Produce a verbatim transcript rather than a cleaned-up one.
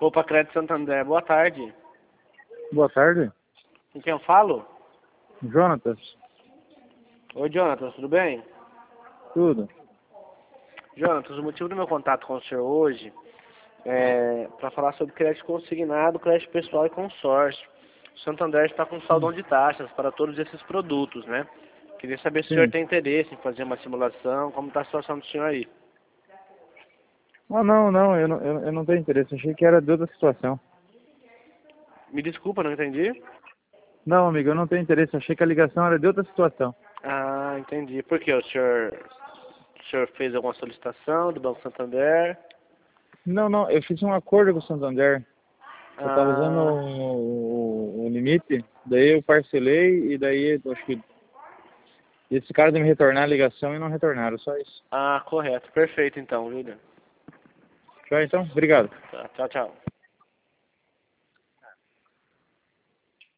Opa, Crédito Santander, boa tarde. Boa tarde. Com quem eu falo? Jonatas. Oi, Jonatas, tudo bem? Tudo. Jonatas, o motivo do meu contato com o senhor hoje é para falar sobre crédito consignado, crédito pessoal e consórcio. O Santander está com saldão de taxas para todos esses produtos, né? Queria saber se o senhor Sim. tem interesse em fazer uma simulação, como está a situação do senhor aí. Ah, não, não, eu não, eu, eu não tenho interesse. Achei que era de outra situação. Me desculpa, não entendi? Não, amigo, eu não tenho interesse. Achei que a ligação era de outra situação. Ah, entendi. Por quê? O senhor, o senhor fez alguma solicitação do Banco Santander? Não, não, eu fiz um acordo com o Santander. Eu estava usando Ah, o, o, o limite, daí eu parcelei e daí eu acho que esse cara de me retornar a ligação e não retornaram, só isso. ah, correto. Perfeito então, Júlio. Já então, obrigado. Tá, tchau, tchau.